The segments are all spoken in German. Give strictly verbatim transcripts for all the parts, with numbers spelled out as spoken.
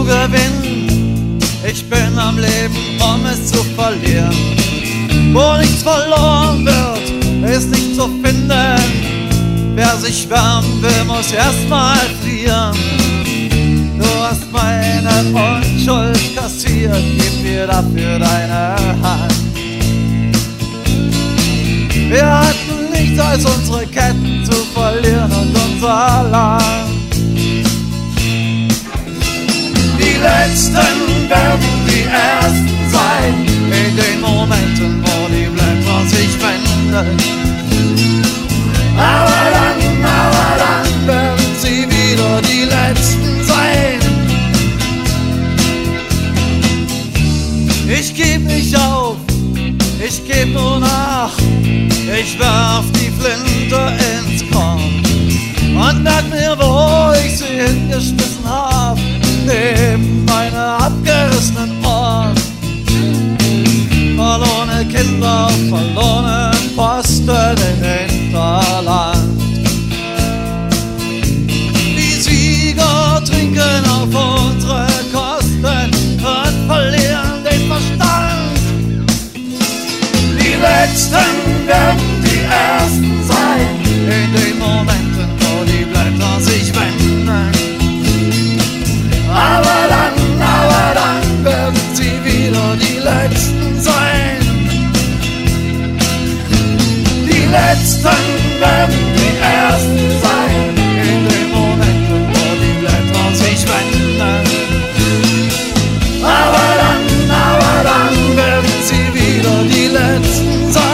gewinnen. Ich bin am Leben, um es zu verlieren. Wo nichts verloren wird, ist nicht zu finden. Wer sich wärmen will, muss erstmal frieren. Du hast meine Unschuld kassiert, gib mir dafür deine Hand. Wir hatten nichts als unsere Ketten zu verlieren und unser Land. Die Letzten werden die Ersten sein, in den Momenten, wo die Blätter sich wenden. Aber dann, aber dann werden sie wieder die Letzten sein. Ich geb nicht auf, ich geb nur nach. Ich werf die Flinte ins Korn und merk mir, wo ich sie hingeschmissen hab, neben meine abgerissenen Ohren. Verlorene Kinder auf verlorenen Posten im Hinterland. Die Sieger trinken auf unsere Kosten und verlieren den Verstand. Die Letzten werden die Ersten sein, in den Momenten, wo die Blätter sich wenden. Aber dann, aber dann werden sie wieder die Letzten sein. Die Letzten werden die Ersten sein, in den Momenten, wo die Blätter sich wenden. Aber dann, aber dann werden sie wieder die Letzten sein.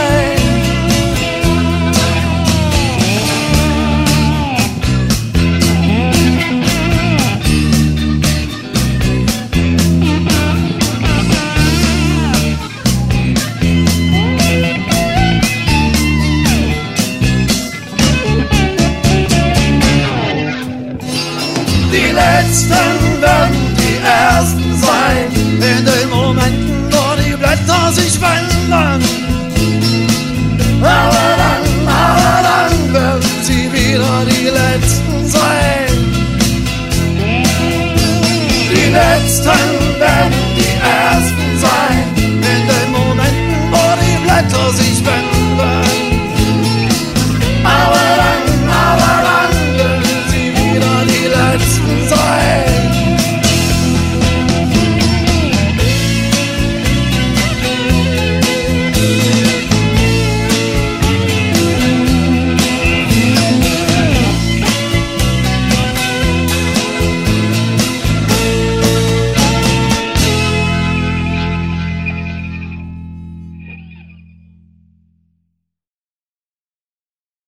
Die Letzten werden